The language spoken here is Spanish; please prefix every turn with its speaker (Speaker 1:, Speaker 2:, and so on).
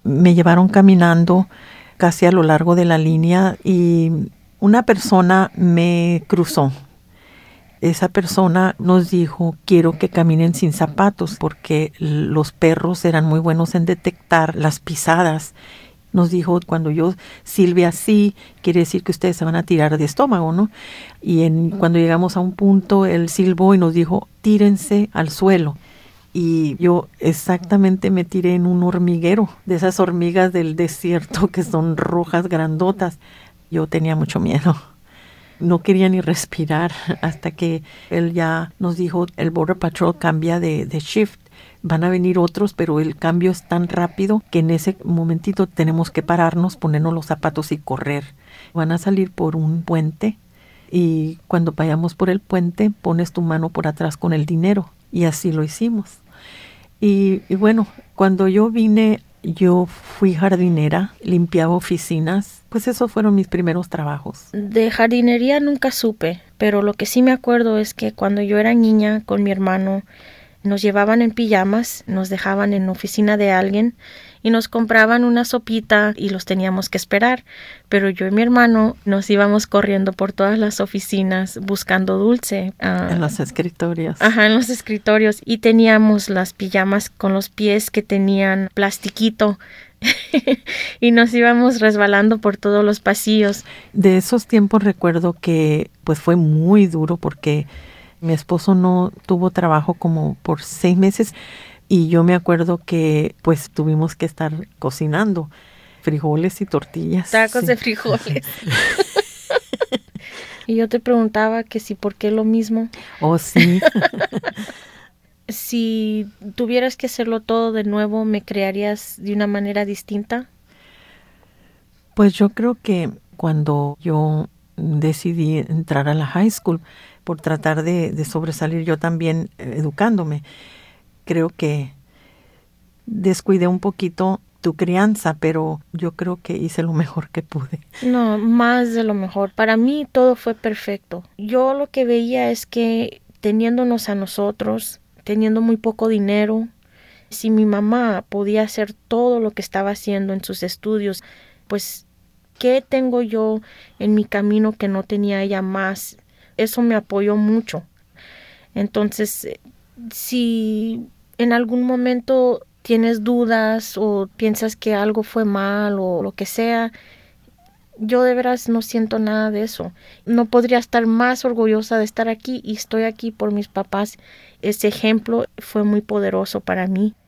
Speaker 1: me llevaron caminando casi a lo largo de la línea y una persona me cruzó. Esa persona nos dijo, quiero que caminen sin zapatos, porque los perros eran muy buenos en detectar las pisadas. Nos dijo, cuando yo silbe así, quiere decir que ustedes se van a tirar de estómago, ¿no? Y cuando llegamos a un punto, él silbó y nos dijo, tírense al suelo. Y yo exactamente me tiré en un hormiguero, de esas hormigas del desierto que son rojas, grandotas. Yo tenía mucho miedo. No quería ni respirar hasta que él ya nos dijo, el Border Patrol cambia de shift. Van a venir otros, pero el cambio es tan rápido que en ese momentito tenemos que pararnos, ponernos los zapatos y correr. Van a salir por un puente y cuando vayamos por el puente pones tu mano por atrás con el dinero. Y así lo hicimos. Y bueno, cuando yo vine, yo fui jardinera, limpiaba oficinas, pues esos fueron mis primeros trabajos.
Speaker 2: De jardinería nunca supe, pero lo que sí me acuerdo es que cuando yo era niña con mi hermano, nos llevaban en pijamas, nos dejaban en la oficina de alguien y nos compraban una sopita y los teníamos que esperar. Pero yo y mi hermano nos íbamos corriendo por todas las oficinas buscando dulce.
Speaker 1: En los escritorios.
Speaker 2: Ajá, en los escritorios. Y teníamos las pijamas con los pies que tenían plastiquito. Y nos íbamos resbalando por todos los pasillos.
Speaker 1: De esos tiempos recuerdo que pues fue muy duro porque mi esposo no tuvo trabajo como por 6 meses y yo me acuerdo que pues tuvimos que estar cocinando frijoles y tortillas.
Speaker 2: Tacos de frijoles. Y yo te preguntaba que si por qué lo mismo.
Speaker 1: Oh, sí.
Speaker 2: Si tuvieras que hacerlo todo de nuevo, ¿me crearías de una manera distinta?
Speaker 1: Pues yo creo que cuando yo decidí entrar a la high school por tratar de sobresalir yo también educándome, creo que descuidé un poquito tu crianza, pero yo creo que hice lo mejor que pude.
Speaker 2: No, más de lo mejor. Para mí todo fue perfecto. Yo lo que veía es que teniéndonos a nosotros, teniendo muy poco dinero, si mi mamá podía hacer todo lo que estaba haciendo en sus estudios, pues, ¿qué tengo yo en mi camino que no tenía ella más? Eso me apoyó mucho. Entonces, si en algún momento tienes dudas o piensas que algo fue mal o lo que sea, yo de veras no siento nada de eso. No podría estar más orgullosa de estar aquí y estoy aquí por mis papás. Ese ejemplo fue muy poderoso para mí.